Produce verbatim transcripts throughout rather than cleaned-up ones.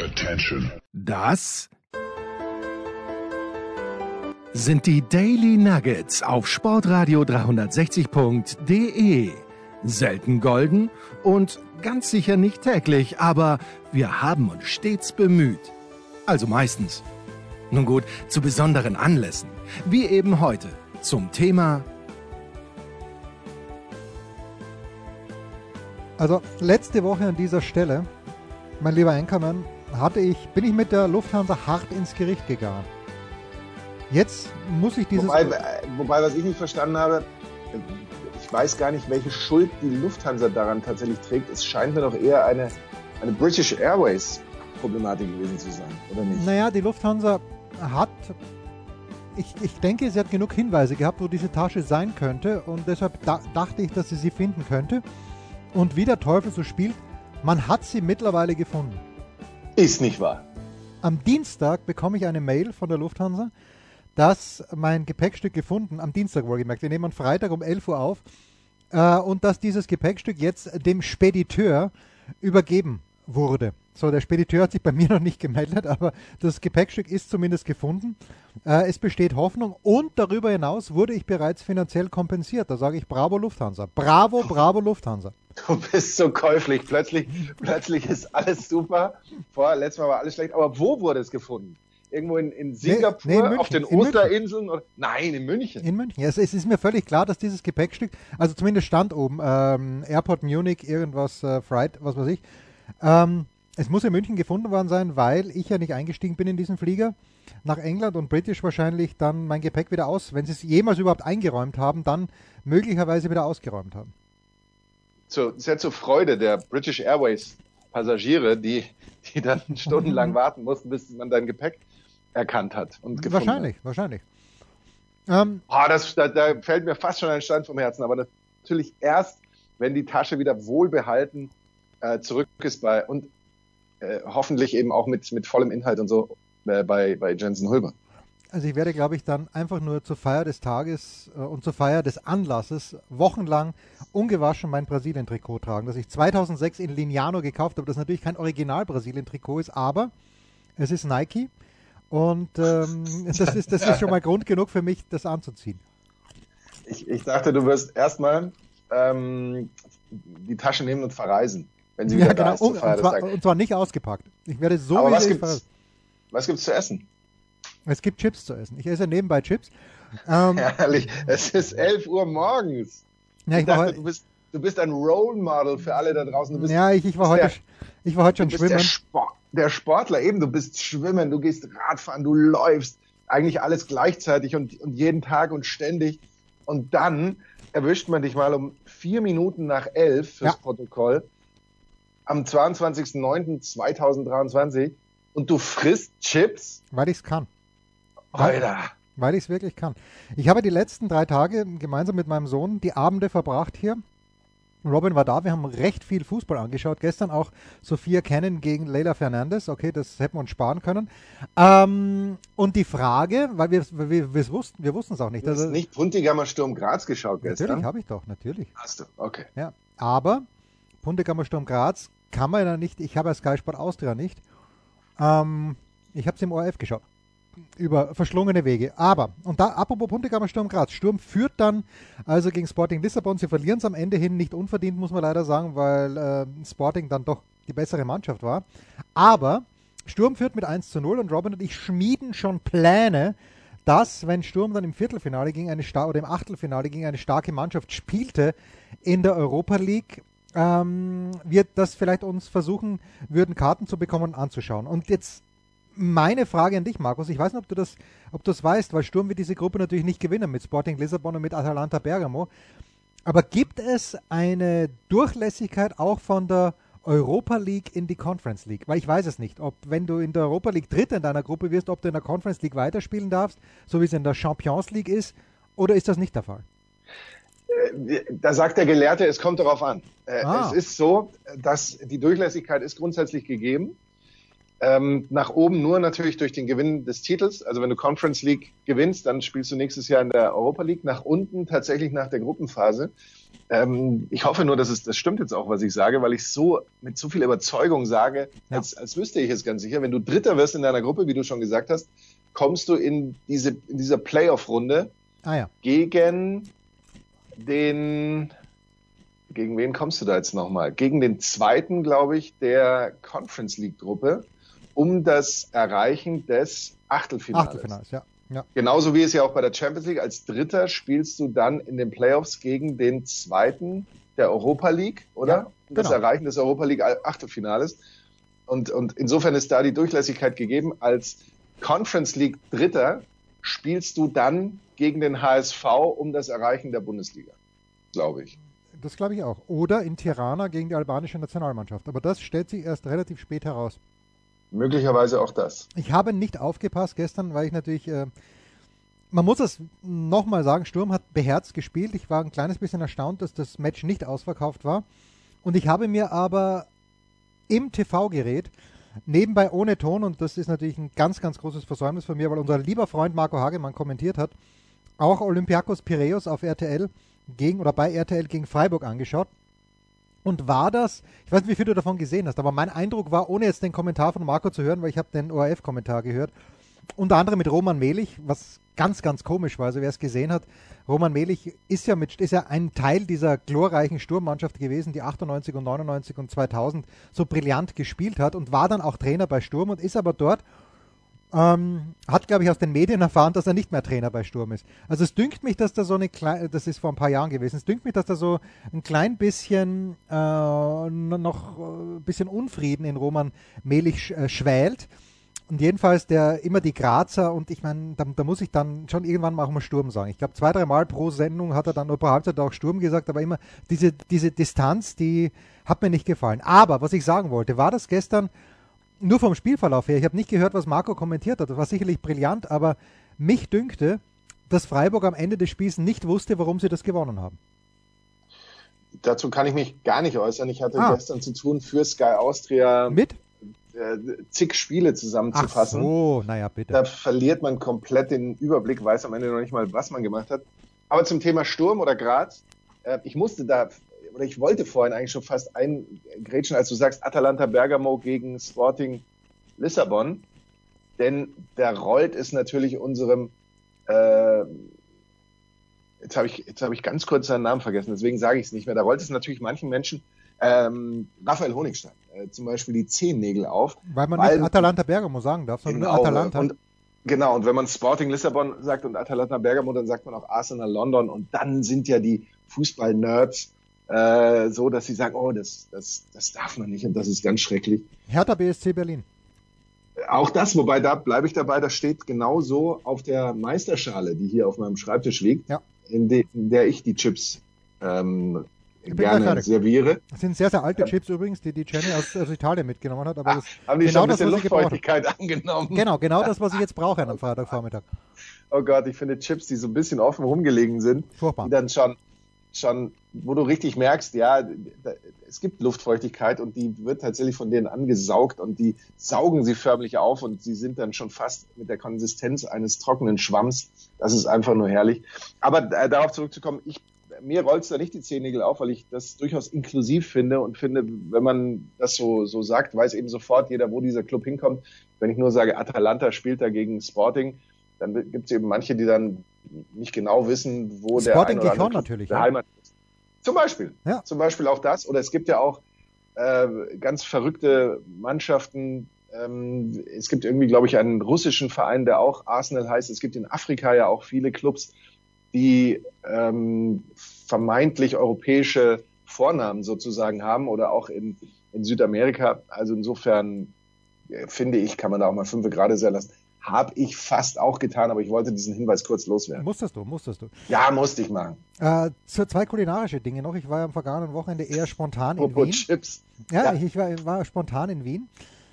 Attention. Das sind die Daily Nuggets auf Sportradio dreihundertsechzig Punkt de. Selten golden und ganz sicher nicht täglich, aber wir haben uns stets bemüht. Also meistens. Nun gut, zu besonderen Anlässen, wie eben heute zum Thema. Also letzte Woche an dieser Stelle, mein lieber Anchorman, hatte ich, bin ich mit der Lufthansa hart ins Gericht gegangen. Jetzt muss ich dieses... Wobei, wobei, was ich nicht verstanden habe, ich weiß gar nicht, welche Schuld die Lufthansa daran tatsächlich trägt. Es scheint mir doch eher eine, eine British Airways Problematik gewesen zu sein, oder nicht? Naja, die Lufthansa hat... Ich, ich denke, sie hat genug Hinweise gehabt, wo diese Tasche sein könnte, und deshalb da, dachte ich, dass sie sie finden könnte. Und wie der Teufel so spielt, man hat sie mittlerweile gefunden. Ist nicht wahr. Am Dienstag bekomme ich eine Mail von der Lufthansa, dass mein Gepäckstück gefunden, am Dienstag wohlgemerkt, wir nehmen am Freitag um elf Uhr auf, äh, und dass dieses Gepäckstück jetzt dem Spediteur übergeben wurde. So, der Spediteur hat sich bei mir noch nicht gemeldet, aber das Gepäckstück ist zumindest gefunden. Äh, es besteht Hoffnung, und darüber hinaus wurde ich bereits finanziell kompensiert. Da sage ich Bravo Lufthansa. Bravo, bravo Lufthansa. Du bist so käuflich. Plötzlich, plötzlich ist alles super. Vorher, letztes Mal war alles schlecht. Aber wo wurde es gefunden? Irgendwo in, in Singapur, nee, nee, in München, auf den Osterinseln? Oder? Nein, in München. In München. Ja, es, es ist mir völlig klar, dass dieses Gepäckstück, also zumindest stand oben, ähm, Airport Munich, irgendwas, äh, Fright, was weiß ich, ähm, es muss in München gefunden worden sein, weil ich ja nicht eingestiegen bin in diesen Flieger nach England und British wahrscheinlich dann mein Gepäck wieder aus, wenn sie es jemals überhaupt eingeräumt haben, dann möglicherweise wieder ausgeräumt haben. So, sehr zur Freude der British Airways Passagiere, die, die dann stundenlang warten mussten, bis man dein Gepäck erkannt hat und gefunden Wahrscheinlich, hat. wahrscheinlich. Ähm, oh, das, da, da fällt mir fast schon ein Stein vom Herzen, aber natürlich erst, wenn die Tasche wieder wohlbehalten äh, zurück ist bei, und äh, hoffentlich eben auch mit, mit vollem Inhalt und so äh, bei, bei Jensen Hulber. Also ich werde, glaube ich, dann einfach nur zur Feier des Tages äh, und zur Feier des Anlasses wochenlang ungewaschen mein Brasilien-Trikot tragen, das ich zweitausendsechs in Lignano gekauft habe, das natürlich kein Original-Brasilien-Trikot ist, aber es ist Nike, und ähm, das, ist, das ist schon mal Grund genug für mich, das anzuziehen. Ich, ich dachte, du wirst erstmal ähm, die Tasche nehmen und verreisen, wenn sie wieder ja, da genau. ist zur und, Feier und, des zwar, Tages. und zwar nicht ausgepackt. Ich werde so Aber wie was ich gibt's, verreisen. was gibt's zu essen? Es gibt Chips zu essen. Ich esse nebenbei Chips. Ähm, Herrlich. Es ist elf Uhr morgens. Ja, ich ich dachte, war, du, bist, du bist ein Role Model für alle da draußen. Du bist, ja, ich, ich, war heute, der, ich war heute schon du bist schwimmen. Der, Sport, der Sportler, eben, du bist schwimmen, du gehst Radfahren, du läufst. Eigentlich alles gleichzeitig und, und jeden Tag und ständig. Und dann erwischt man dich mal um vier Minuten nach elf fürs ja. Protokoll am zweiundzwanzigsten neunten zweitausenddreiundzwanzig und du frisst Chips. Weil ich es kann. Alter. Weil ich es wirklich kann. Ich habe die letzten drei Tage gemeinsam mit meinem Sohn die Abende verbracht hier. Robin war da, wir haben recht viel Fußball angeschaut. Gestern auch Sophia Cannon gegen Leila Fernandes. Okay, das hätten wir uns sparen können. Ähm, und die Frage, weil wir wir, wir wussten, wir wussten es auch nicht. Du hast also, nicht Puntigammer Sturm Graz geschaut gestern? Natürlich habe ich doch, natürlich. Hast du, okay. Ja, aber Puntigammer Sturm Graz kann man ja nicht, ich habe ja Sky Sport Austria nicht. Ähm, ich habe es im O R F geschaut. Über verschlungene Wege. Aber, und da, apropos Puntigammer Sturm Graz, Sturm führt dann also gegen Sporting Lissabon. Sie verlieren es am Ende hin nicht unverdient, muss man leider sagen, weil äh, Sporting dann doch die bessere Mannschaft war. Aber Sturm führt mit eins zu null, und Robin und ich schmieden schon Pläne, dass, wenn Sturm dann im Viertelfinale gegen eine Star- oder im Achtelfinale gegen eine starke Mannschaft spielte in der Europa League, ähm, wir das vielleicht uns versuchen würden, Karten zu bekommen und anzuschauen. Und jetzt meine Frage an dich, Markus, ich weiß nicht, ob du das, ob du das weißt, weil Sturm wird diese Gruppe natürlich nicht gewinnen mit Sporting Lissabon und mit Atalanta Bergamo. Aber gibt es eine Durchlässigkeit auch von der Europa League in die Conference League? Weil ich weiß es nicht, ob, wenn du in der Europa League Dritter in deiner Gruppe wirst, ob du in der Conference League weiterspielen darfst, so wie es in der Champions League ist, oder ist das nicht der Fall? Da sagt der Gelehrte, es kommt darauf an. Ah. Es ist so, dass die Durchlässigkeit ist grundsätzlich gegeben. Ähm, nach oben nur natürlich durch den Gewinn des Titels. Also wenn du Conference League gewinnst, dann spielst du nächstes Jahr in der Europa League. Nach unten tatsächlich nach der Gruppenphase. Ähm, ich hoffe nur, dass es, das stimmt jetzt auch, was ich sage, weil ich so mit so viel Überzeugung sage, ja. als, als wüsste ich es ganz sicher. Wenn du Dritter wirst in deiner Gruppe, wie du schon gesagt hast, kommst du in diese in dieser Playoff-Runde ah, ja. gegen den Gegen wen kommst du da jetzt nochmal? Gegen den zweiten, glaube ich, der Conference League Gruppe um das Erreichen des Achtelfinales. Achtelfinals, ja. ja. Genauso wie es ja auch bei der Champions League. Als Dritter spielst du dann in den Playoffs gegen den zweiten der Europa League, oder? Ja, genau. Das Erreichen des Europa League Achtelfinales. Und, und insofern ist da die Durchlässigkeit gegeben. Als Conference League Dritter spielst du dann gegen den H S V um das Erreichen der Bundesliga, glaube ich. Das glaube ich auch. Oder in Tirana gegen die albanische Nationalmannschaft. Aber das stellt sich erst relativ spät heraus. Möglicherweise auch das. Ich habe nicht aufgepasst gestern, weil ich natürlich, äh, man muss es nochmal sagen, Sturm hat beherzt gespielt. Ich war ein kleines bisschen erstaunt, dass das Match nicht ausverkauft war. Und ich habe mir aber im T V-Gerät, nebenbei ohne Ton, und das ist natürlich ein ganz, ganz großes Versäumnis von mir, weil unser lieber Freund Marco Hagemann kommentiert hat, auch Olympiakos Piräus auf R T L gegen oder bei R T L gegen Freiburg angeschaut. Und war das, ich weiß nicht, wie viel du davon gesehen hast, aber mein Eindruck war, ohne jetzt den Kommentar von Marco zu hören, weil ich habe den O R F-Kommentar gehört, unter anderem mit Roman Melich, was ganz, ganz komisch war, also wer es gesehen hat, Roman Melich ist ja, mit, ist ja ein Teil dieser glorreichen Sturmmannschaft gewesen, die achtundneunzig und neunundneunzig und zweitausend so brillant gespielt hat und war dann auch Trainer bei Sturm und ist aber dort Ähm, hat, glaube ich, aus den Medien erfahren, dass er nicht mehr Trainer bei Sturm ist. Also es dünkt mich, dass da so eine kleine, das ist vor ein paar Jahren gewesen, es dünkt mich, dass da so ein klein bisschen äh, noch ein bisschen Unfrieden in Roman Melich äh, schwält. Und jedenfalls der immer die Grazer und ich meine, da, da muss ich dann schon irgendwann mal auch mal Sturm sagen. Ich glaube, zwei, drei Mal pro Sendung hat er dann pro Halbzeit auch Sturm gesagt, aber immer diese, diese Distanz, die hat mir nicht gefallen. Aber was ich sagen wollte, war das gestern nur vom Spielverlauf her, ich habe nicht gehört, was Marco kommentiert hat, das war sicherlich brillant, aber mich dünkte, dass Freiburg am Ende des Spiels nicht wusste, warum sie das gewonnen haben. Dazu kann ich mich gar nicht äußern. Ich hatte ah. gestern zu tun, für Sky Austria mit äh, zig Spiele zusammenzufassen. Ach so, naja, bitte. Da verliert man komplett den Überblick, weiß am Ende noch nicht mal, was man gemacht hat. Aber zum Thema Sturm oder Graz, äh, ich musste da oder ich wollte vorhin eigentlich schon fast eingrätschen, als du sagst, Atalanta Bergamo gegen Sporting Lissabon, denn da rollt es natürlich unserem, äh, jetzt habe ich, jetzt habe ich ganz kurz seinen Namen vergessen, deswegen sage ich es nicht mehr, da rollt es natürlich manchen Menschen, ähm, Raphael Honigstein, äh, zum Beispiel die Zehennägel auf. Weil man weil, nicht Atalanta Bergamo sagen darf, sondern genau, nur Atalanta. Und, genau, und wenn man Sporting Lissabon sagt und Atalanta Bergamo, dann sagt man auch Arsenal London und dann sind ja die Fußball-Nerds Äh, so, dass sie sagen, oh, das, das, das darf man nicht und das ist ganz schrecklich. Hertha B S C Berlin. Auch das, wobei da bleibe ich dabei, das steht genau so auf der Meisterschale, die hier auf meinem Schreibtisch liegt, ja. in, de, in der ich die Chips ähm, gerne serviere. Das sind sehr, sehr alte Chips übrigens, die die Jenny aus, aus Italien mitgenommen hat. Aber Ach, das, haben die genau schon ein bisschen das, Luftfeuchtigkeit angenommen? Genau, genau das, was ich jetzt brauche am Freitagvormittag. Oh Gott, ich finde Chips, die so ein bisschen offen rumgelegen sind, Furchtbar. Die dann schon schon, wo du richtig merkst, ja, da, es gibt Luftfeuchtigkeit und die wird tatsächlich von denen angesaugt und die saugen sie förmlich auf und sie sind dann schon fast mit der Konsistenz eines trockenen Schwamms. Das ist einfach nur herrlich. Aber äh, darauf zurückzukommen, ich, mir rollt es da nicht die Zehennägel auf, weil ich das durchaus inklusiv finde und finde, wenn man das so, so sagt, weiß eben sofort jeder, wo dieser Club hinkommt. Wenn ich nur sage, Atalanta spielt da gegen Sporting, dann gibt es eben manche, die dann nicht genau wissen, wo Sporting der ein oder andere natürlich, der Heimat ist. Zum Beispiel. Ja. Zum Beispiel auch das. Oder es gibt ja auch äh, ganz verrückte Mannschaften. Ähm, es gibt irgendwie, glaube ich, einen russischen Verein, der auch Arsenal heißt. Es gibt in Afrika ja auch viele Clubs, die ähm, vermeintlich europäische Vornamen sozusagen haben oder auch in, in Südamerika. Also insofern äh, finde ich, kann man da auch mal fünf gerade sehr lassen. Habe ich fast auch getan, aber ich wollte diesen Hinweis kurz loswerden. Musstest du, musstest du. Ja, musste ich machen. Äh, zu zwei kulinarische Dinge noch. Ich war am vergangenen Wochenende eher spontan in Apropos Wien. Chips. Ja, Ja. ich, ich war, war spontan in Wien.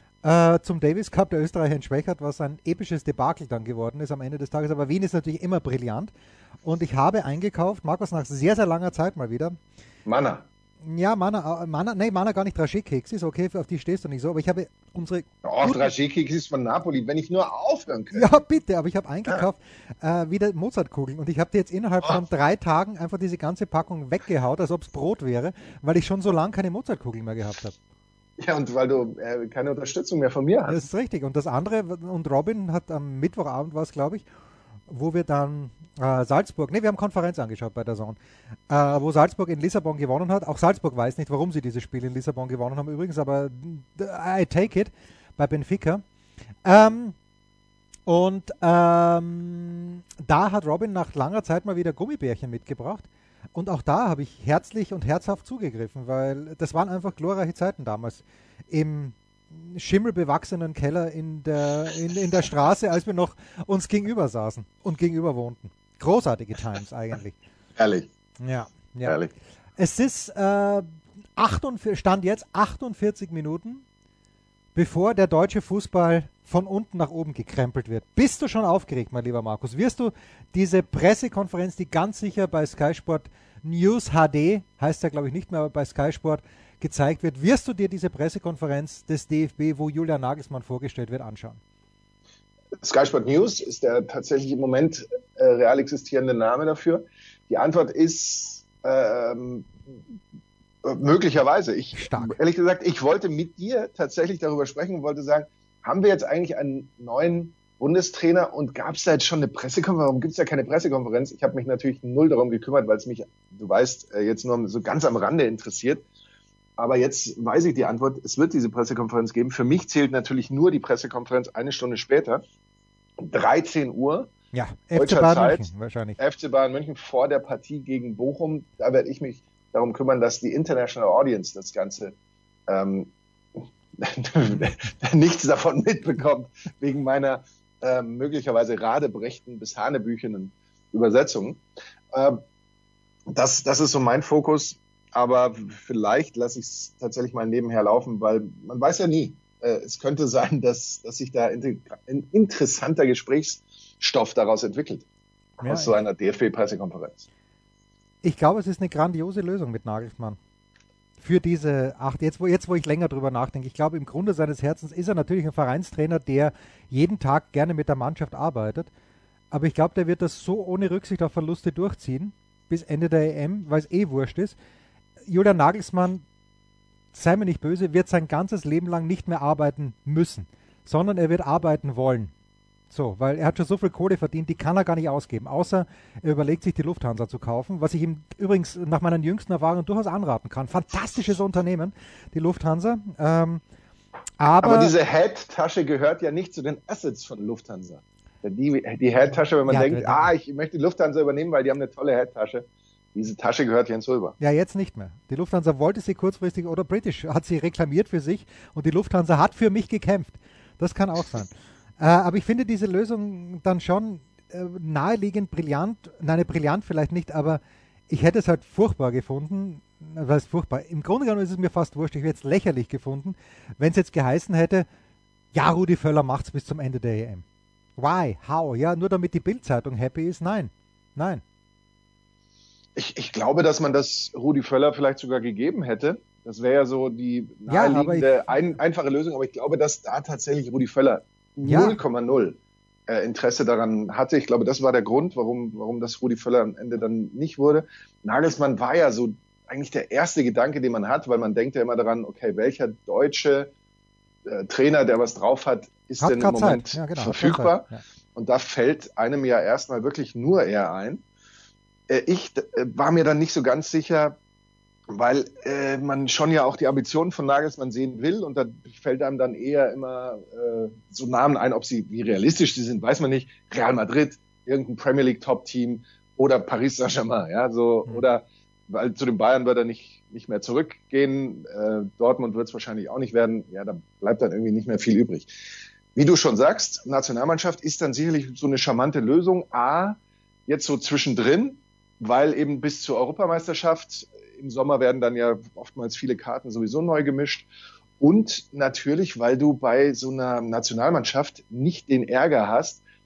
Äh, zum Davis Cup, der Österreicher in Schwächert, was ein episches Debakel dann geworden ist am Ende des Tages. Aber Wien ist natürlich immer brillant. Und ich habe eingekauft, Markus, nach sehr, sehr langer Zeit mal wieder. Manna. Ja, Mana, Mana, nee, Mana gar nicht. Dragé-Keks ist okay, auf die stehst du nicht so, aber ich habe unsere... Oh, Dragé-Keks ist von Napoli, wenn ich nur aufhören könnte. Ja, bitte, aber ich habe eingekauft ja. äh, wieder Mozartkugeln und ich habe dir jetzt innerhalb oh. von drei Tagen einfach diese ganze Packung weggehaut, als ob es Brot wäre, weil ich schon so lange keine Mozartkugeln mehr gehabt habe. Ja, und weil du äh, keine Unterstützung mehr von mir hast. Das ist richtig. Und das andere, und Robin hat am Mittwochabend was, glaube ich, wo wir dann äh, Salzburg, ne, wir haben Konferenz angeschaut bei der Zone, äh, wo Salzburg in Lissabon gewonnen hat. Auch Salzburg weiß nicht, warum sie dieses Spiel in Lissabon gewonnen haben übrigens, aber I take it bei Benfica. Ähm, und ähm, da hat Robin nach langer Zeit mal wieder Gummibärchen mitgebracht. Und auch da habe ich herzlich und herzhaft zugegriffen, weil das waren einfach glorreiche Zeiten damals im schimmelbewachsenen Keller in der, in, in der Straße, als wir noch uns gegenüber saßen und gegenüber wohnten. Großartige Times eigentlich. Ehrlich. Ja, ja. Ehrlich. Es ist äh, achtundvierzig, Stand jetzt achtundvierzig Minuten, bevor der deutsche Fußball von unten nach oben gekrempelt wird. Bist du schon aufgeregt, mein lieber Markus? Wirst du diese Pressekonferenz, die ganz sicher bei Sky Sport News H D, heißt ja glaube ich nicht mehr, aber bei Sky Sport gezeigt wird, wirst du dir diese Pressekonferenz des D F B, wo Julian Nagelsmann vorgestellt wird, anschauen? Sky Sport News ist der tatsächlich im Moment äh, real existierende Name dafür. Die Antwort ist ähm, möglicherweise. Ich, Stark. Ehrlich gesagt, ich wollte mit dir tatsächlich darüber sprechen und wollte sagen, haben wir jetzt eigentlich einen neuen Bundestrainer und gab es da jetzt schon eine Pressekonferenz? Warum gibt es da keine Pressekonferenz? Ich habe mich natürlich null darum gekümmert, weil es mich, du weißt, jetzt nur so ganz am Rande interessiert. Aber jetzt weiß ich die Antwort. Es wird diese Pressekonferenz geben. Für mich zählt natürlich nur die Pressekonferenz eine Stunde später. dreizehn Uhr. Ja, F C Bayern München wahrscheinlich. F C Bayern München vor der Partie gegen Bochum. Da werde ich mich darum kümmern, dass die International Audience das Ganze ähm, nichts davon mitbekommt, wegen meiner äh, möglicherweise radebrechten bis hanebüchenen Übersetzungen. Äh, das, das ist so mein Fokus. Aber vielleicht lasse ich es tatsächlich mal nebenher laufen, weil man weiß ja nie. Äh, es könnte sein, dass, dass sich da ein interessanter Gesprächsstoff daraus entwickelt. Ja, aus so einer D F B-Pressekonferenz. Ich glaube, es ist eine grandiose Lösung mit Nagelsmann. Für diese acht, jetzt wo, jetzt wo ich länger drüber nachdenke, ich glaube, im Grunde seines Herzens ist er natürlich ein Vereinstrainer, der jeden Tag gerne mit der Mannschaft arbeitet. Aber ich glaube, der wird das so ohne Rücksicht auf Verluste durchziehen, bis Ende der E M, weil es eh wurscht ist. Julian Nagelsmann, sei mir nicht böse, wird sein ganzes Leben lang nicht mehr arbeiten müssen, sondern er wird arbeiten wollen. So, weil er hat schon so viel Kohle verdient, die kann er gar nicht ausgeben, außer er überlegt sich die Lufthansa zu kaufen, was ich ihm übrigens nach meinen jüngsten Erfahrungen durchaus anraten kann. Fantastisches Unternehmen, die Lufthansa. Ähm, aber, aber diese Head-Tasche gehört ja nicht zu den Assets von Lufthansa. Die, die Head-Tasche, wenn man ja, denkt, ah, ich möchte die Lufthansa übernehmen, weil die haben eine tolle Head-Tasche. Diese Tasche gehört Jens Röber. Ja, jetzt nicht mehr. Die Lufthansa wollte sie kurzfristig, oder British hat sie reklamiert für sich und die Lufthansa hat für mich gekämpft. Das kann auch sein. Äh, aber ich finde diese Lösung dann schon äh, naheliegend, brillant. Nein, brillant vielleicht nicht, aber ich hätte es halt furchtbar gefunden. Was heißt furchtbar? Im Grunde genommen ist es mir fast wurscht. Ich hätte es lächerlich gefunden, wenn es jetzt geheißen hätte, ja, Rudi Völler macht's bis zum Ende der E M. Why? How? Ja, nur damit die Bild-Zeitung happy ist? Nein. Nein. Ich, ich glaube, dass man das Rudi Völler vielleicht sogar gegeben hätte. Das wäre ja so die naheliegende, ja, ich, ein, einfache Lösung. Aber ich glaube, dass da tatsächlich Rudi Völler ja. null Komma null äh, Interesse daran hatte. Ich glaube, das war der Grund, warum, warum das Rudi Völler am Ende dann nicht wurde. Nagelsmann war ja so eigentlich der erste Gedanke, den man hat, weil man denkt ja immer daran, okay, welcher deutsche äh, Trainer, der was drauf hat, ist hat denn im Moment ja, genau, verfügbar? Ja. Und da fällt einem ja erstmal wirklich nur er ein. Ich war mir dann nicht so ganz sicher, weil äh, man schon ja auch die Ambitionen von Nagelsmann sehen will und da fällt einem dann eher immer äh, so Namen ein, ob sie, wie realistisch sie sind, weiß man nicht. Real Madrid, irgendein Premier League Top-Team oder Paris Saint-Germain, ja, so, mhm. oder, weil zu den Bayern wird er nicht, nicht mehr zurückgehen, äh, Dortmund wird es wahrscheinlich auch nicht werden, ja, da bleibt dann irgendwie nicht mehr viel übrig. Wie du schon sagst, Nationalmannschaft ist dann sicherlich so eine charmante Lösung, A, jetzt so zwischendrin, weil eben bis zur Europameisterschaft im Sommer werden dann ja oftmals viele Karten sowieso neu gemischt. Und natürlich, weil du bei so einer Nationalmannschaft nicht den Ärger hast,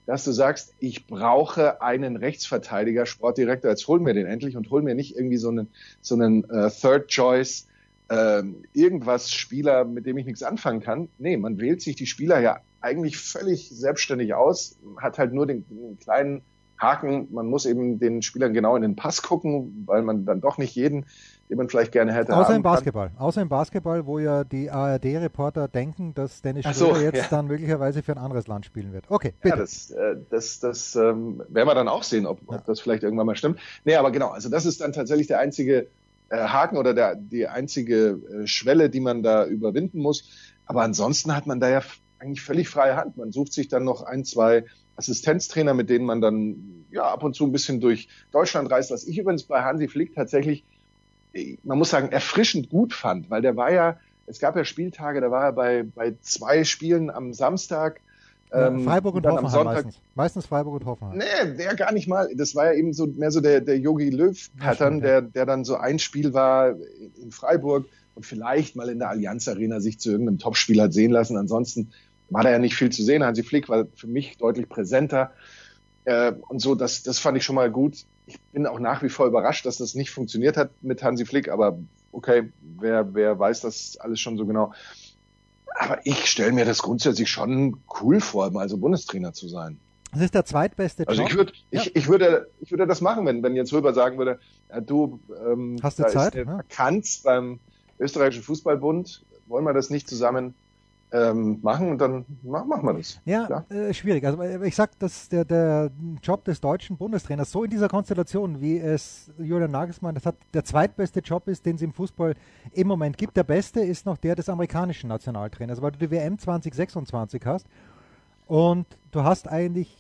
dass du sagst, ich brauche einen Rechtsverteidiger, Sportdirektor, jetzt hol mir den endlich und hol mir nicht irgendwie so einen, so einen äh, Third Choice, äh, irgendwas Spieler, mit dem ich nichts anfangen kann. Nee, man wählt sich die Spieler ja eigentlich völlig selbstständig aus, hat halt nur den, den kleinen Haken, man muss eben den Spielern genau in den Pass gucken, weil man dann doch nicht jeden, den man vielleicht gerne hätte, Außer haben im Basketball. kann. Außer im Basketball, wo ja die A R D-Reporter denken, dass Dennis Schröder so, jetzt ja. dann möglicherweise für ein anderes Land spielen wird. Okay, bitte. Ja, das, äh, das, das ähm, werden wir dann auch sehen, ob, ob das vielleicht irgendwann mal stimmt. Nee, aber genau, also das ist dann tatsächlich der einzige äh, Haken oder der, die einzige äh, Schwelle, die man da überwinden muss. Aber ansonsten hat man da ja eigentlich völlig freie Hand. Man sucht sich dann noch ein, zwei Assistenztrainer, mit denen man dann ja ab und zu ein bisschen durch Deutschland reist. Was ich übrigens bei Hansi Flick tatsächlich, man muss sagen, erfrischend gut fand, weil der war ja, es gab ja Spieltage, da war er bei, bei zwei Spielen am Samstag. Ja, ähm, Freiburg und dann Hoffenheim am Sonntag, meistens. Meistens Freiburg und Hoffenheim. Nee, der gar nicht mal. Das war ja eben so mehr so der, der Jogi Löw-Pattern, Ja, der, der dann so ein Spiel war in, in Freiburg und vielleicht mal in der Allianz Arena sich zu irgendeinem Topspiel hat sehen lassen. Ansonsten war da ja nicht viel zu sehen. Hansi Flick war für mich deutlich präsenter. Äh, und so, das, das fand ich schon mal gut. Ich bin auch nach wie vor überrascht, dass das nicht funktioniert hat mit Hansi Flick, aber okay, wer, wer weiß das alles schon so genau. Aber ich stelle mir das grundsätzlich schon cool vor, mal so Bundestrainer zu sein. Das ist der zweitbeste Job. Also ich würde, ja. ich, ich würde, ich würde das machen, wenn, wenn Jens Röber sagen würde, ja, du, ähm, hast du da Zeit? ist eine Ja. Vakanz beim österreichischen Fußballbund, wollen wir das nicht zusammen ähm, machen und dann mach, machen wir das. Ja, äh, schwierig. Also ich sag, dass der, der Job des deutschen Bundestrainers so in dieser Konstellation, wie es Julian Nagelsmann das hat, der zweitbeste Job ist, den es im Fußball im Moment gibt. Der beste ist noch der des amerikanischen Nationaltrainers, weil du die W M zwanzig sechsundzwanzig hast und du hast eigentlich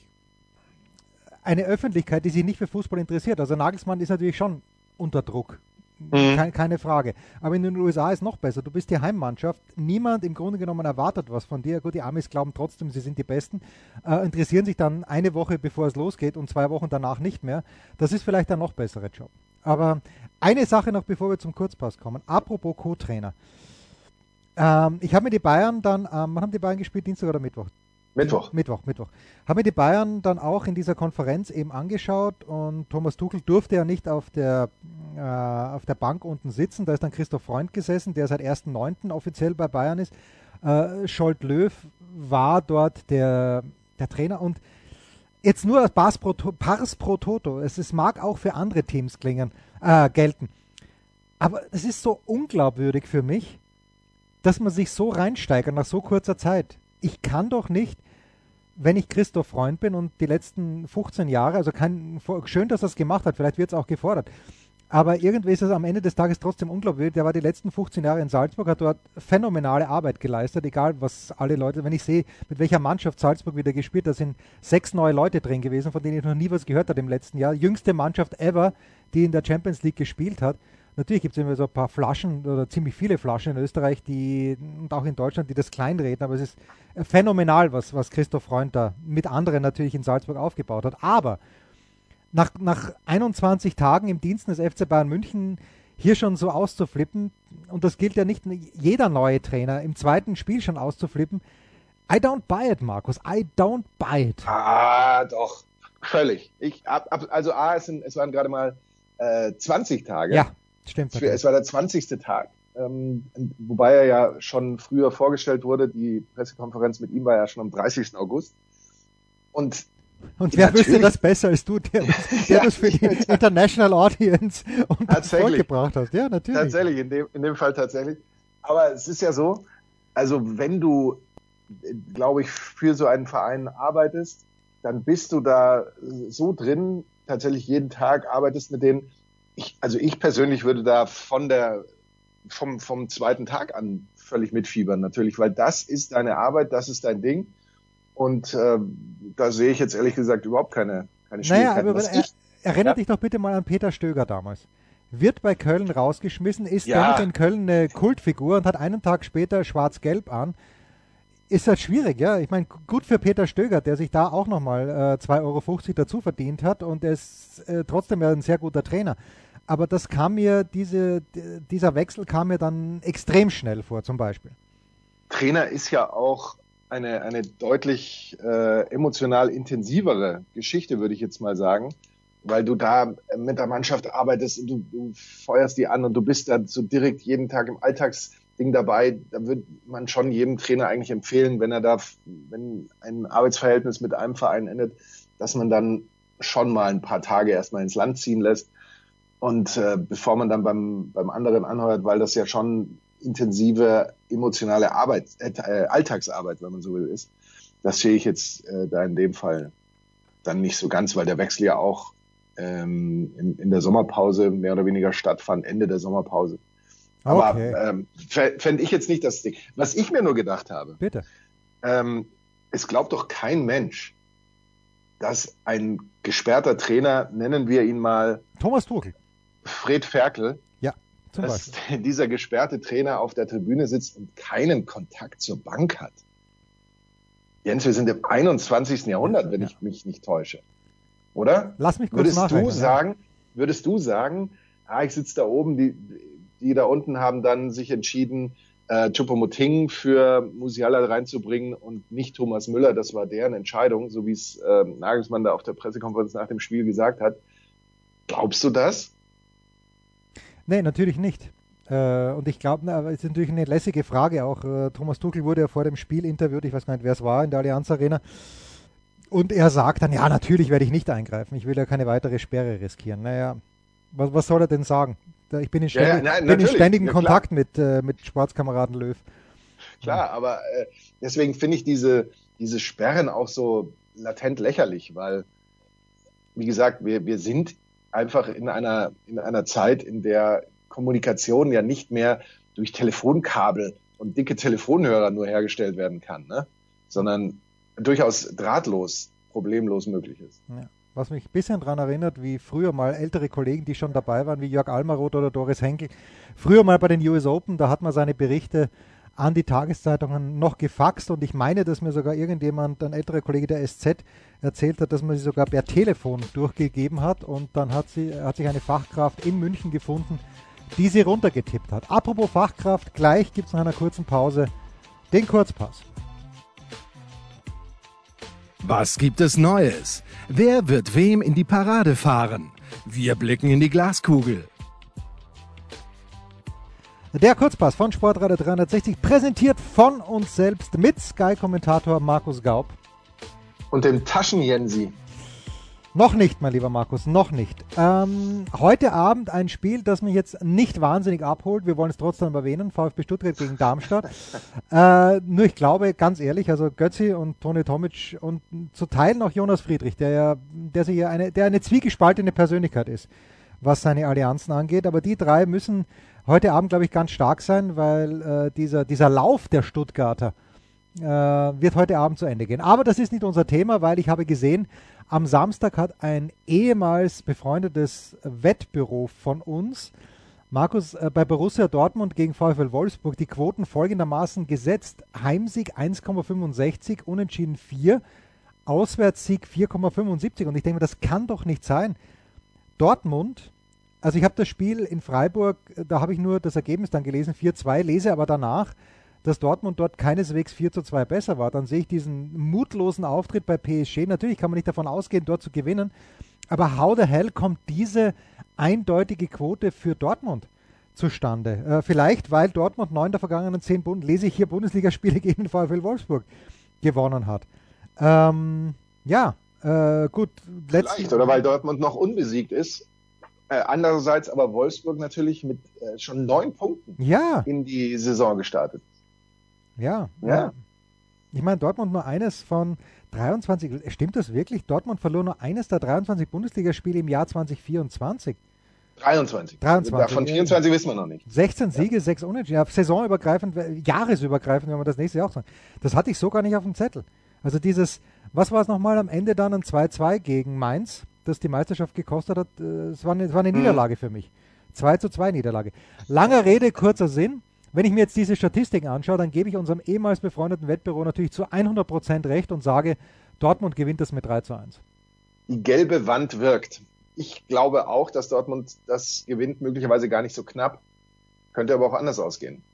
eine Öffentlichkeit, die sich nicht für Fußball interessiert. Also Nagelsmann ist natürlich schon unter Druck. Mhm. Keine, keine Frage. Aber in den U S A ist noch besser. Du bist die Heimmannschaft. Niemand im Grunde genommen erwartet was von dir. Gut, die Amis glauben trotzdem, sie sind die Besten. Äh, interessieren sich dann eine Woche, bevor es losgeht und zwei Wochen danach nicht mehr. Das ist vielleicht ein noch besserer Job. Aber eine Sache noch, bevor wir zum Kurzpass kommen. Apropos Co-Trainer. Ähm, ich habe mir die Bayern dann, ähm, wann haben die Bayern gespielt? Dienstag oder Mittwoch? Mittwoch. Mittwoch, Mittwoch. Haben wir die Bayern dann auch in dieser Konferenz eben angeschaut und Thomas Tuchel durfte ja nicht auf der, äh, auf der Bank unten sitzen. Da ist dann Christoph Freund gesessen, der seit ersten neunten offiziell bei Bayern ist. Äh, Scholt Löw war dort der, der Trainer und jetzt nur als Pars pro, Pars pro Toto. Es, es mag auch für andere Teams klingen, äh, gelten. Aber es ist so unglaubwürdig für mich, dass man sich so reinsteigert nach so kurzer Zeit. Ich kann doch nicht, wenn ich Christoph Freund bin und die letzten fünfzehn Jahre, also kein, schön, dass er es gemacht hat, vielleicht wird es auch gefordert, aber irgendwie ist es am Ende des Tages trotzdem unglaubwürdig. Der war die letzten fünfzehn Jahre in Salzburg, hat dort phänomenale Arbeit geleistet, egal was alle Leute, wenn ich sehe, mit welcher Mannschaft Salzburg wieder gespielt, da sind sechs neue Leute drin gewesen, von denen ich noch nie was gehört habe im letzten Jahr. Jüngste Mannschaft ever, die in der Champions League gespielt hat. Natürlich gibt es immer so ein paar Flaschen oder ziemlich viele Flaschen in Österreich, die und auch in Deutschland, die das kleinreden, aber es ist phänomenal, was, was Christoph Freund da mit anderen natürlich in Salzburg aufgebaut hat. Aber nach, nach einundzwanzig Tagen im Dienst des F C Bayern München hier schon so auszuflippen, und das gilt ja nicht jeder neue Trainer, im zweiten Spiel schon auszuflippen, I don't buy it, Markus, I don't buy it. Ah, doch, völlig. Ich, ab, ab, also A, es, sind, es waren gerade mal äh, zwanzig Tage. Ja. Stimmt. Für, es war der zwanzigste Tag, ähm, wobei er ja schon früher vorgestellt wurde. Die Pressekonferenz mit ihm war ja schon am dreißigsten August. Und, und wer wüsste das besser als du, der, der ja, das für die International Audience und das Volk gebracht hast? Ja, natürlich. Tatsächlich, in dem, in dem Fall tatsächlich. Aber es ist ja so, also wenn du, glaube ich, für so einen Verein arbeitest, dann bist du da so drin, tatsächlich jeden Tag arbeitest mit denen. Ich, also ich persönlich würde da von der, vom, vom zweiten Tag an völlig mitfiebern natürlich, weil das ist deine Arbeit, das ist dein Ding und äh, da sehe ich jetzt ehrlich gesagt überhaupt keine, keine Schwierigkeiten. Naja, aber er, ich, erinnert ja? dich doch bitte mal an Peter Stöger damals. Wird bei Köln rausgeschmissen, ist ja. dennoch in Köln eine Kultfigur und hat einen Tag später schwarz-gelb an. Ist das schwierig, ja? Ich meine, gut für Peter Stöger, der sich da auch nochmal äh, zwei Euro fünfzig dazu verdient hat und er ist äh, trotzdem ja ein sehr guter Trainer. Aber das kam mir, diese, dieser Wechsel kam mir dann extrem schnell vor, zum Beispiel. Trainer ist ja auch eine, eine deutlich äh, emotional intensivere Geschichte, würde ich jetzt mal sagen, weil du da mit der Mannschaft arbeitest und du, du feuerst die an und du bist da so direkt jeden Tag im Alltagsding dabei. Da würde man schon jedem Trainer eigentlich empfehlen, wenn er da, wenn ein Arbeitsverhältnis mit einem Verein endet, dass man dann schon mal ein paar Tage erstmal ins Land ziehen lässt und äh, bevor man dann beim, beim anderen anheuert, weil das ja schon intensive emotionale Arbeit, äh, Alltagsarbeit, wenn man so will, ist. Das sehe ich jetzt äh, da in dem Fall dann nicht so ganz, weil der Wechsel ja auch ähm, in, in der Sommerpause mehr oder weniger stattfand, Ende der Sommerpause. Aber Okay. ähm, fände ich jetzt nicht das Ding. Was ich mir nur gedacht habe, Bitte. ähm, es glaubt doch kein Mensch, dass ein gesperrter Trainer, nennen wir ihn mal Thomas Tuchel. Fred Ferkel, Ja, zum dass Beispiel. dieser gesperrte Trainer auf der Tribüne sitzt und keinen Kontakt zur Bank hat. Jens, wir sind im einundzwanzigsten Jahrhundert, wenn Ja. ich mich nicht täusche. Oder? Lass mich kurz Würdest nachrechnen. du sagen, würdest du sagen, ah, ich sitze da oben, die, die da unten haben dann sich entschieden, äh, Choupo-Moting für Musiala reinzubringen und nicht Thomas Müller, das war deren Entscheidung, so wie es äh, Nagelsmann da auf der Pressekonferenz nach dem Spiel gesagt hat. Glaubst du das? Nee, natürlich nicht. Äh, und ich glaube, es ist natürlich eine lässige Frage auch. Äh, Thomas Tuchel wurde ja vor dem Spiel interviewt, ich weiß gar nicht, wer es war, in der Allianz Arena. Und er sagt dann, ja, natürlich werde ich nicht eingreifen. Ich will ja keine weitere Sperre riskieren. Naja, was, was soll er denn sagen? Da- Ich bin in, Ja, ja, ständig, nein, bin in natürlich. ständigen Ja, klar. Kontakt mit, äh, mit Sportskameraden Löw. Klar, aber äh, deswegen finde ich diese, diese Sperren auch so latent lächerlich, weil, wie gesagt, wir, wir sind einfach in einer, in einer Zeit, in der Kommunikation ja nicht mehr durch Telefonkabel und dicke Telefonhörer nur hergestellt werden kann, ne? Sondern durchaus drahtlos, problemlos möglich ist. Ja. Was mich ein bisschen daran erinnert, wie früher mal ältere Kollegen, die schon dabei waren, wie Jörg Almaroth oder Doris Henkel, früher mal bei den U S Open, da hat man seine Berichte an die Tageszeitungen noch gefaxt und ich meine, dass mir sogar irgendjemand, ein älterer Kollege der S Z, erzählt hat, dass man sie sogar per Telefon durchgegeben hat und dann hat, sie, hat sich eine Fachkraft in München gefunden, die sie runtergetippt hat. Apropos Fachkraft, gleich gibt es nach einer kurzen Pause den Kurzpass. Was gibt es Neues? Wer wird wem in die Parade fahren? Wir blicken in die Glaskugel. Der Kurzpass von Sportradio dreihundertsechzig, präsentiert von uns selbst mit Sky-Kommentator Markus Gaub. Und dem Taschenjensi. Noch nicht, mein lieber Markus, noch nicht. Ähm, heute Abend ein Spiel, das mich jetzt nicht wahnsinnig abholt. Wir wollen es trotzdem erwähnen. VfB Stuttgart gegen Darmstadt. äh, nur ich glaube, ganz ehrlich, also Götzi und Toni Tomic und zu Teilen auch Jonas Friedrich, der ja, der sich ja eine, der eine zwiegespaltene Persönlichkeit ist, was seine Allianzen angeht. Aber die drei müssen heute Abend, glaube ich, ganz stark sein, weil äh, dieser, dieser Lauf der Stuttgarter äh, wird heute Abend zu Ende gehen. Aber das ist nicht unser Thema, weil ich habe gesehen, am Samstag hat ein ehemals befreundetes Wettbüro von uns, Markus, äh, bei Borussia Dortmund gegen VfL Wolfsburg die Quoten folgendermaßen gesetzt. Heimsieg eins Komma fünfundsechzig, Unentschieden vier, Auswärtssieg vier Komma fünfundsiebzig. Und ich denke mir, das kann doch nicht sein. Dortmund, also ich habe das Spiel in Freiburg, da habe ich nur das Ergebnis dann gelesen, vier zwei, lese aber danach, dass Dortmund dort keineswegs vier zu zwei besser war. Dann sehe ich diesen mutlosen Auftritt bei P S G. Natürlich kann man nicht davon ausgehen, dort zu gewinnen. Aber how the hell kommt diese eindeutige Quote für Dortmund zustande? Äh, vielleicht, weil Dortmund neun der vergangenen zehn Bund, lese ich hier Bundesligaspiele gegen den VfL Wolfsburg gewonnen hat. Ähm, ja, äh, gut. Vielleicht, oder weil Dortmund noch unbesiegt ist. Äh, andererseits aber Wolfsburg natürlich mit äh, schon neun Punkten ja. in die Saison gestartet. Ja, Ja. ja. Ich meine, Dortmund nur eines von dreiundzwanzig, stimmt das wirklich? Dortmund verlor nur eines der dreiundzwanzig Bundesligaspiele im Jahr zwanzig vierundzwanzig. dreiundzwanzig. dreiundzwanzig. Von vierundzwanzig wissen wir noch nicht. sechzehn Siege, sechs Unentschieden. Ja, saisonübergreifend, jahresübergreifend, wenn man das nächste Jahr auch sagen. Das hatte ich so gar nicht auf dem Zettel. Also dieses, was war es nochmal am Ende dann, ein zwei zwei gegen Mainz, das die Meisterschaft gekostet hat, es war eine, es war eine Mhm. Niederlage für mich. zwei zu zwei Niederlage. Langer Rede, kurzer Sinn. Wenn ich mir jetzt diese Statistiken anschaue, dann gebe ich unserem ehemals befreundeten Wettbüro natürlich zu hundert Prozent recht und sage, Dortmund gewinnt das mit drei zu eins. Die gelbe Wand wirkt. Ich glaube auch, dass Dortmund das gewinnt, möglicherweise gar nicht so knapp. Könnte aber auch anders ausgehen.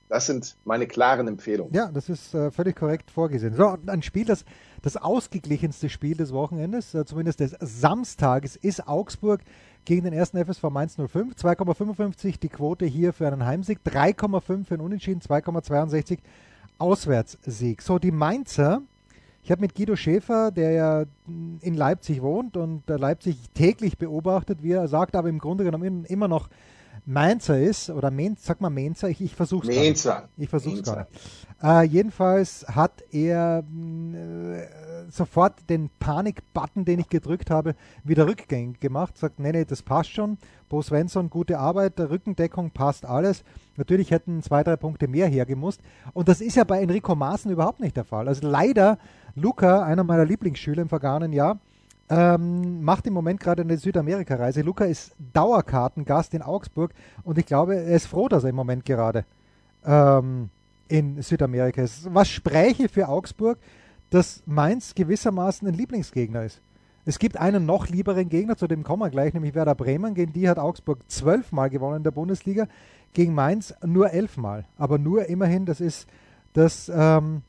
Das sind meine klaren Empfehlungen. Ja, das ist äh, völlig korrekt vorgesehen. So, ein Spiel, das, das ausgeglichenste Spiel des Wochenendes, äh, zumindest des Samstages, ist Augsburg gegen den ersten F S V Mainz null fünf. zwei Komma fünfundfünfzig die Quote hier für einen Heimsieg, drei Komma fünf für einen Unentschieden, zwei Komma zweiundsechzig Auswärtssieg. So, die Mainzer, ich habe mit Guido Schäfer, der ja in Leipzig wohnt und Leipzig täglich beobachtet, wie er sagt, aber im Grunde genommen immer noch Mainzer ist, oder Mainz, sag mal Mainzer, ich, ich versuche es Mainzer. Ich versuche es gar nicht. Äh, jedenfalls hat er äh, sofort den Panik-Button, den ich gedrückt habe, wieder rückgängig gemacht. Sagt, nee, nee, das passt schon. Bo Svensson, gute Arbeit, der Rückendeckung passt alles. Natürlich hätten zwei, drei Punkte mehr hergemusst. Und das ist ja bei Enrico Maaßen überhaupt nicht der Fall. Also leider, Luca, einer meiner Lieblingsschüler im vergangenen Jahr, Ähm, macht im Moment gerade eine Südamerika-Reise. Luca ist Dauerkartengast in Augsburg und ich glaube, er ist froh, dass er im Moment gerade ähm, in Südamerika ist. Was spräche für Augsburg, dass Mainz gewissermaßen ein Lieblingsgegner ist. Es gibt einen noch lieberen Gegner, zu dem kommen wir gleich, nämlich Werder Bremen. Gegen die hat Augsburg zwölfmal gewonnen in der Bundesliga, gegen Mainz nur elfmal. Aber nur immerhin, das ist das... Ähm,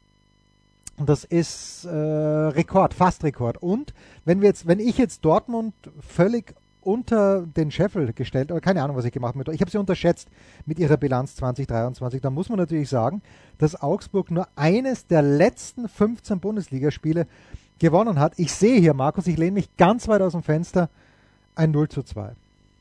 Das ist äh, Rekord, fast Rekord. Und wenn wir jetzt, wenn ich jetzt Dortmund völlig unter den Scheffel gestellt, oder keine Ahnung, was ich gemacht habe, ich habe sie unterschätzt mit ihrer Bilanz zwanzig dreiundzwanzig, dann muss man natürlich sagen, dass Augsburg nur eines der letzten fünfzehn Bundesligaspiele gewonnen hat. Ich sehe hier, Markus, ich lehne mich ganz weit aus dem Fenster, ein null zu zwei.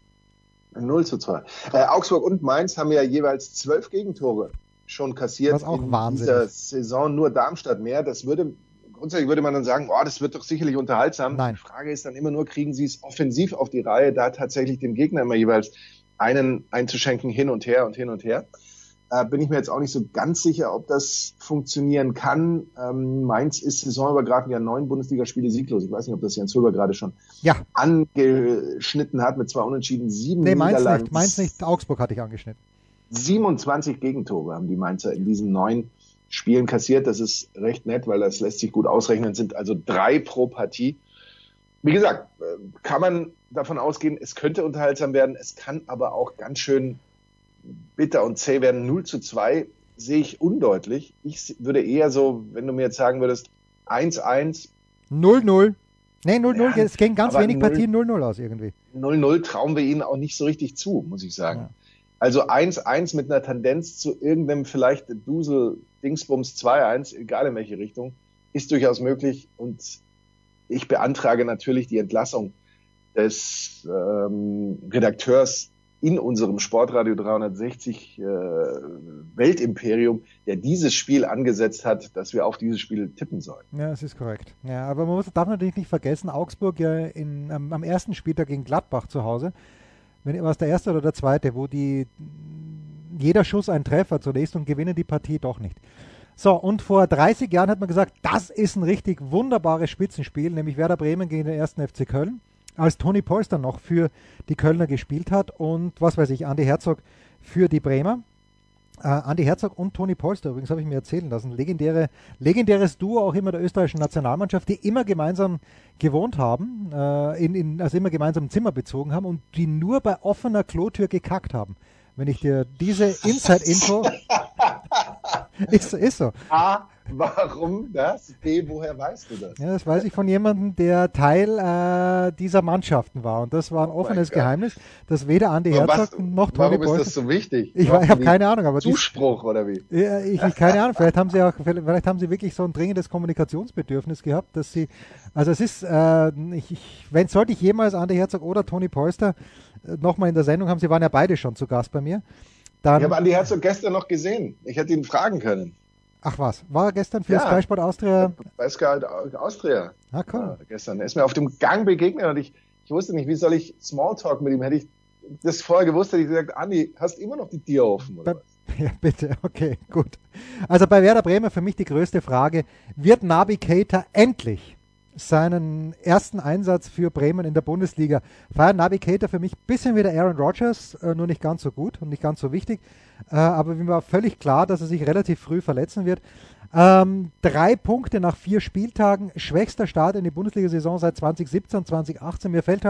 null zu zwei. Äh, Augsburg und Mainz haben ja jeweils zwölf Gegentore schon kassiert. Was auch in Wahnsinn dieser ist. Saison, nur Darmstadt mehr. Das würde, grundsätzlich würde man dann sagen, oh, das wird doch sicherlich unterhaltsam. Nein. Die Frage ist dann immer nur, kriegen sie es offensiv auf die Reihe, da tatsächlich dem Gegner immer jeweils einen einzuschenken, hin und her und hin und her. Äh, bin ich mir jetzt auch nicht so ganz sicher, ob das funktionieren kann. Ähm, Mainz ist saisonübergreifend ja neun Bundesligaspiele sieglos. Ich weiß nicht, ob das Jens Höber gerade schon ja. angeschnitten hat mit zwei Unentschieden, sieben nee, Mainz Niederlagen. nicht, Mainz nicht, Augsburg hatte ich angeschnitten. siebenundzwanzig Gegentore haben die Mainzer in diesen neun Spielen kassiert. Das ist recht nett, weil das lässt sich gut ausrechnen. Es sind also drei pro Partie. Wie gesagt, kann man davon ausgehen, es könnte unterhaltsam werden. Es kann aber auch ganz schön bitter und zäh werden. null zu zwei sehe ich undeutlich. Ich würde eher so, wenn du mir jetzt sagen würdest, eins eins. null null. Nee, null null. Ja, es gehen ganz wenig null, Partien null null aus irgendwie. null null trauen wir ihnen auch nicht so richtig zu, muss ich sagen. Ja. Also eins eins mit einer Tendenz zu irgendeinem vielleicht Dusel-Dingsbums zwei eins, egal in welche Richtung, ist durchaus möglich. Und ich beantrage natürlich die Entlassung des ähm, Redakteurs in unserem Sportradio dreihundertsechzig äh, Weltimperium, der dieses Spiel angesetzt hat, dass wir auf dieses Spiel tippen sollen. Ja, das ist korrekt. Ja, aber man muss, darf natürlich nicht vergessen, Augsburg ja in, am, am ersten Spieltag gegen Gladbach zu Hause, wenn war es der erste oder der zweite, wo die jeder Schuss ein Treffer zunächst und gewinnen die Partie doch nicht. So, und vor dreißig Jahren hat man gesagt, das ist ein richtig wunderbares Spitzenspiel, nämlich Werder Bremen gegen den ersten F C Köln, als Toni Polster noch für die Kölner gespielt hat und was weiß ich, Andi Herzog für die Bremer. Äh, Andi Herzog und Toni Polster, übrigens habe ich mir erzählen lassen, legendäre, legendäres Duo auch immer der österreichischen Nationalmannschaft, die immer gemeinsam gewohnt haben, äh, in, in, also immer gemeinsam ein Zimmer bezogen haben und die nur bei offener Klotür gekackt haben. Wenn ich dir diese Inside-Info... ist, ist so. A, warum das? B, woher weißt du das? Ja, das weiß ich von jemandem, der Teil äh, dieser Mannschaften war. Und das war ein Oh offenes mein Gott. Geheimnis, das weder Andi Aber Herzog was, noch Toni warum ist Polster... das so wichtig? Ich, ich Brauchen habe die keine Ahnung, aber... dies- Zuspruch oder wie? Ja, ich, ich keine Ahnung, vielleicht haben sie auch, vielleicht haben sie wirklich so ein dringendes Kommunikationsbedürfnis gehabt, dass sie, also es ist, äh, ich, ich, wenn sollte ich jemals Andi Herzog oder Toni Polster äh, nochmal in der Sendung haben, sie waren ja beide schon zu Gast bei mir. Dann, Ich habe Andi Herzog gestern noch gesehen. Ich hätte ihn fragen können. ach was, war er gestern für Ja. Sky Sport Austria? Bei Sky Austria. Ah, cool. Ja, gestern. Er ist mir auf dem Gang begegnet und ich, ich wusste nicht, wie soll ich Smalltalk mit ihm, hätte ich das vorher gewusst, hätte ich gesagt, Andi, hast immer noch die Tür offen, oder Bei- was? Ja, bitte, okay, gut. Also bei Werder Bremen für mich die größte Frage, wird Naby Keita endlich seinen ersten Einsatz für Bremen in der Bundesliga feiern? Naby Keita für mich ein bisschen wie der Aaron Rodgers, äh, nur nicht ganz so gut und nicht ganz so wichtig, äh, aber mir war völlig klar, dass er sich relativ früh verletzen wird. Ähm, drei Punkte nach vier Spieltagen, schwächster Start in die Bundesliga-Saison seit zwanzig siebzehn, zwanzig achtzehn. Mir fällt halt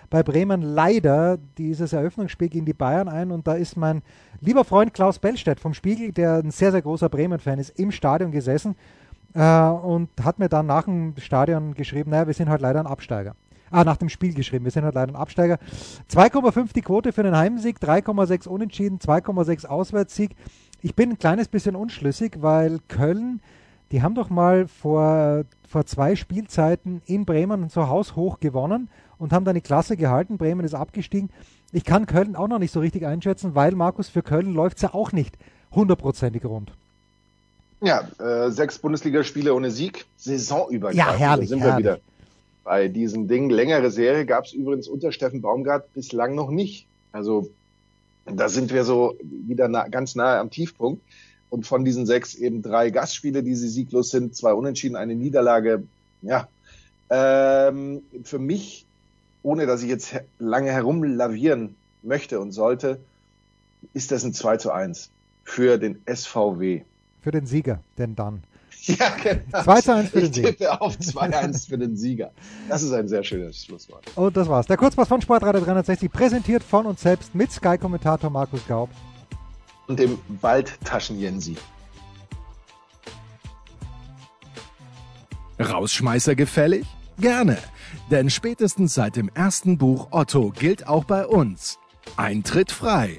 bei Bremen leider dieses Eröffnungsspiel gegen die Bayern ein und da ist mein lieber Freund Klaus Bellstedt vom Spiegel, der ein sehr, sehr großer Bremen-Fan ist, im Stadion gesessen äh, und hat mir dann nach dem Stadion geschrieben, naja, wir sind halt leider ein Absteiger. Ah, nach dem Spiel geschrieben, wir sind halt leider ein Absteiger. zwei Komma fünf die Quote für den Heimsieg, drei Komma sechs Unentschieden, zwei Komma sechs Auswärtssieg. Ich bin ein kleines bisschen unschlüssig, weil Köln, die haben doch mal vor, vor zwei Spielzeiten in Bremen so haushoch gewonnen und haben dann die Klasse gehalten. Bremen ist abgestiegen. Ich kann Köln auch noch nicht so richtig einschätzen, weil, Markus, für Köln läuft es ja auch nicht hundertprozentig rund. Ja, äh, sechs Bundesligaspiele ohne Sieg, saisonübergreifend. Ja, herrlich, Da sind herrlich. wir wieder bei diesem Ding. Längere Serie gab es übrigens unter Steffen Baumgart bislang noch nicht. Also da sind wir so wieder nah, ganz nahe am Tiefpunkt. Und von diesen sechs eben drei Gastspiele, die sie sieglos sind, zwei Unentschieden, eine Niederlage. Ja, ähm, für mich, ohne dass ich jetzt he- lange herumlavieren möchte und sollte, ist das ein zwei zu eins für den S V W. Für den Sieger, denn dann. Ja, genau. zwei zu eins für den Ich Sieger. tippe auf zwei eins für den Sieger. Das ist ein sehr schönes Schlusswort. Und das war's. Der Kurzpass von Sportradio dreihundertsechzig, präsentiert von uns selbst mit Sky-Kommentator Markus Gaub. Und dem Waldtaschen-Jensi. Rausschmeißer gefällig? Gerne, denn spätestens seit dem ersten Buch Otto gilt auch bei uns: Eintritt frei.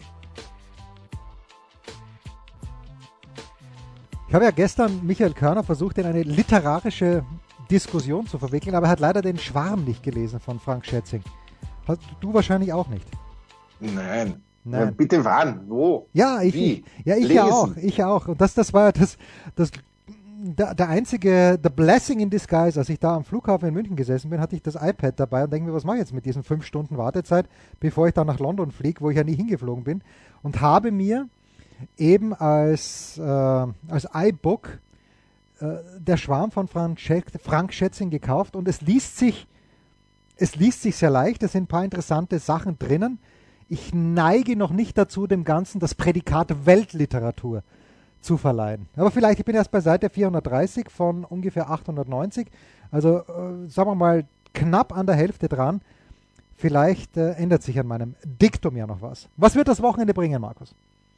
Ich habe ja gestern Michael Körner versucht, in eine literarische Diskussion zu verwickeln, aber er hat leider den Schwarm nicht gelesen von Frank Schätzing. Hast du wahrscheinlich auch nicht. Nein. Nein. Ja, bitte wann? Wo? Ja, ich, Wie? ja, ich ja Lesen. auch, ich ja auch. Und das, das war ja das, das, der, der einzige, the blessing in disguise, als ich da am Flughafen in München gesessen bin, hatte ich das iPad dabei und denke mir, was mache ich jetzt mit diesen fünf Stunden Wartezeit, bevor ich dann nach London fliege, wo ich ja nie hingeflogen bin, und habe mir eben als, äh, als iBook äh, der Schwarm von Frank, Schä- Frank Schätzing gekauft und es liest sich, es liest sich sehr leicht, es sind ein paar interessante Sachen drinnen. Ich neige noch nicht dazu, dem Ganzen das Prädikat Weltliteratur zu verleihen. Aber vielleicht, ich bin erst bei Seite vierhundertdreißig von ungefähr achthundertneunzig, also äh, sagen wir mal knapp an der Hälfte dran. Vielleicht äh, ändert sich an meinem Diktum ja noch was. Was wird das Wochenende bringen, Markus?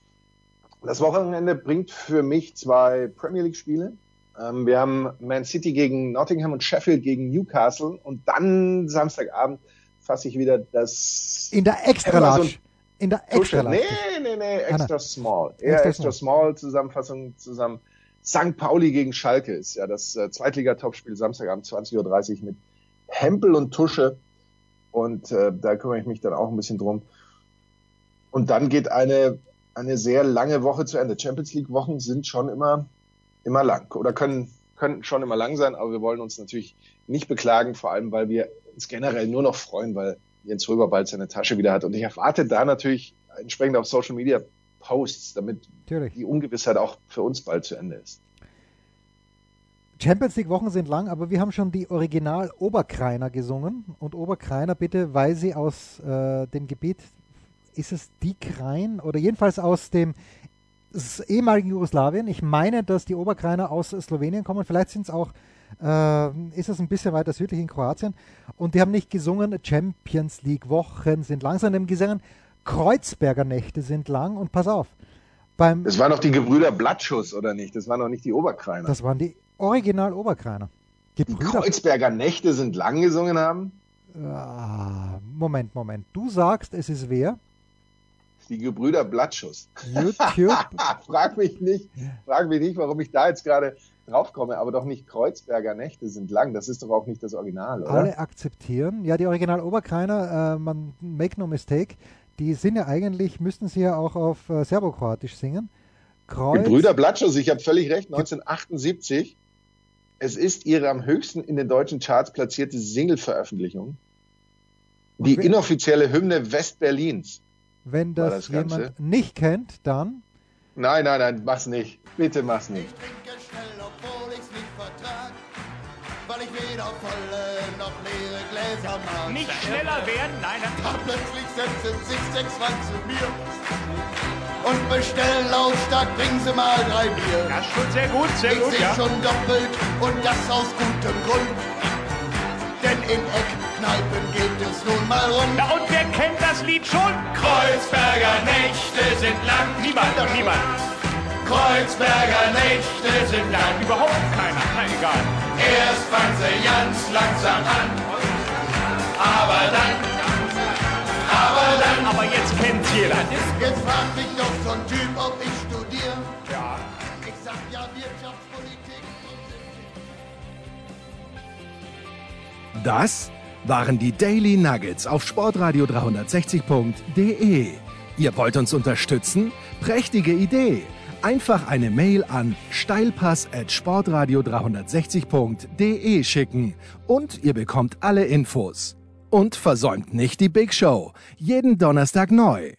Das Wochenende bringt für mich zwei Premier League-Spiele. Ähm, wir haben Man City gegen Nottingham und Sheffield gegen Newcastle. Und dann Samstagabend fasse ich wieder das... In der Extra Amazon- Large. In der Tusche. Extra Large. Nee, nee, nee, Ah, extra small. Eher Extra extra, small Zusammenfassung zusammen. Sankt Pauli gegen Schalke ist ja das äh, Zweitliga-Topspiel Samstagabend zwanzig Uhr dreißig mit Hempel und Tusche. Und äh, da kümmere ich mich dann auch ein bisschen drum. Und dann geht eine, eine sehr lange Woche zu Ende. Champions League-Wochen sind schon immer, immer lang oder können, können schon immer lang sein, aber wir wollen uns natürlich nicht beklagen, vor allem, weil wir uns generell nur noch freuen, weil Jens Röber bald seine Tasche wieder hat. Und ich erwarte da natürlich entsprechend auf Social Media Posts, damit Natürlich. die Ungewissheit auch für uns bald zu Ende ist. Champions League Wochen sind lang, aber wir haben schon die Original Oberkreiner gesungen. Und Oberkreiner bitte, weil sie aus äh, dem Gebiet, ist es die Krain oder jedenfalls aus dem s- ehemaligen Jugoslawien. Ich meine, dass die Oberkreiner aus Slowenien kommen. Vielleicht sind es auch, äh, ist es ein bisschen weiter südlich in Kroatien. Und die haben nicht gesungen, Champions League Wochen sind lang, sondern haben gesungen, Kreuzberger Nächte sind lang. Und pass auf, beim, Das waren doch die Gebrüder Blattschuss, oder nicht? Das waren doch nicht die Oberkreiner. das waren die Original Oberkreiner. Die Gebrüder Kreuzberger Nächte sind lang gesungen haben? Ah, Moment, Moment. Du sagst, es ist wer? Die Gebrüder Blattschuss. YouTube. frag mich nicht, frag mich nicht, warum ich da jetzt gerade draufkomme, aber doch nicht Kreuzberger Nächte sind lang. Das ist doch auch nicht das Original, oder? Alle akzeptieren. Ja, die Original Oberkreiner, äh, man make no mistake, die sind ja eigentlich, müssten sie ja auch auf äh, Serbokroatisch singen. Kreuz, Gebrüder Blattschuss, ich habe völlig recht, neunzehnhundertachtundsiebzig. Es ist ihre am höchsten in den deutschen Charts platzierte Single-Veröffentlichung. Die Und wer- inoffizielle Hymne Westberlins. wenn war das, das Ganze. jemand nicht kennt, dann Nein, nein, nein, mach's nicht. Bitte mach's nicht. Ich trinke schnell, obwohl ich's nicht vertrag, weil ich weder volle noch leere Gläser mag. Nicht schneller werden, nein, dann Da plötzlich setzen sich sechs Mann zu mir und bestellen lautstark, bringen Sie mal drei Bier. das ist schon sehr gut, sehr Ich gut, seh ja. schon doppelt und das aus gutem Grund. Denn in Eckkneipen geht es nun mal rund. Na und wer kennt das Lied schon? Kreuzberger Nächte sind lang. Niemand, niemand. Kreuzberger Nächte sind lang. Überhaupt keiner. Na egal. Erst fangen sie ganz langsam an. Aber dann, aber dann. Aber jetzt kennt jeder. Jetzt fragt mich doch so ein Typ, ob ich studiere. Ja. Ich sag ja Wirtschaftspolitik. Das waren die Daily Nuggets auf sportradio dreihundertsechzig punkt de. Ihr wollt uns unterstützen? Prächtige Idee! Einfach eine Mail an steilpass at sportradio dreihundertsechzig punkt de schicken und ihr bekommt alle Infos. Und versäumt nicht die Big Show. Jeden Donnerstag neu.